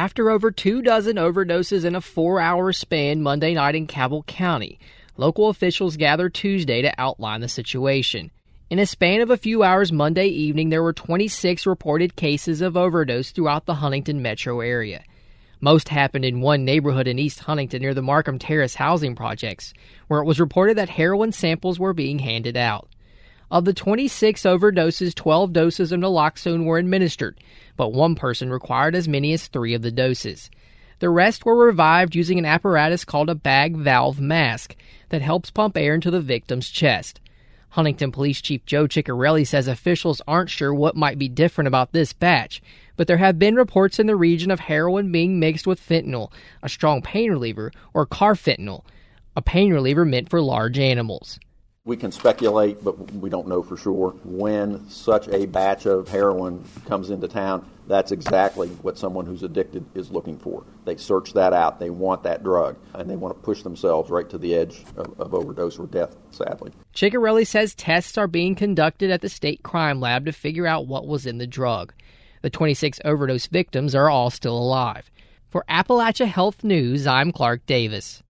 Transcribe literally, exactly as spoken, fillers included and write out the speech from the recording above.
After over two dozen overdoses in a four-hour span Monday night in Cabell County, local officials gathered Tuesday to outline the situation. In a span of a few hours Monday evening, there were twenty-six reported cases of overdose throughout the Huntington metro area. Most happened in one neighborhood in East Huntington near the Markham Terrace housing projects, where it was reported that heroin samples were being handed out. Of the twenty-six overdoses, twelve doses of naloxone were administered, but one person required as many as three of the doses. The rest were revived using an apparatus called a bag valve mask that helps pump air into the victim's chest. Huntington Police Chief Joe Ciccarelli says officials aren't sure what might be different about this batch, but there have been reports in the region of heroin being mixed with fentanyl, a strong pain reliever, or carfentanil, a pain reliever meant for large animals. We can speculate, but we don't know for sure. When such a batch of heroin comes into town, that's exactly what someone who's addicted is looking for. They search that out. They want that drug, and they want to push themselves right to the edge of, of overdose or death, sadly. Ciccarelli says tests are being conducted at the state crime lab to figure out what was in the drug. The twenty-six overdose victims are all still alive. For Appalachia Health News, I'm Clark Davis.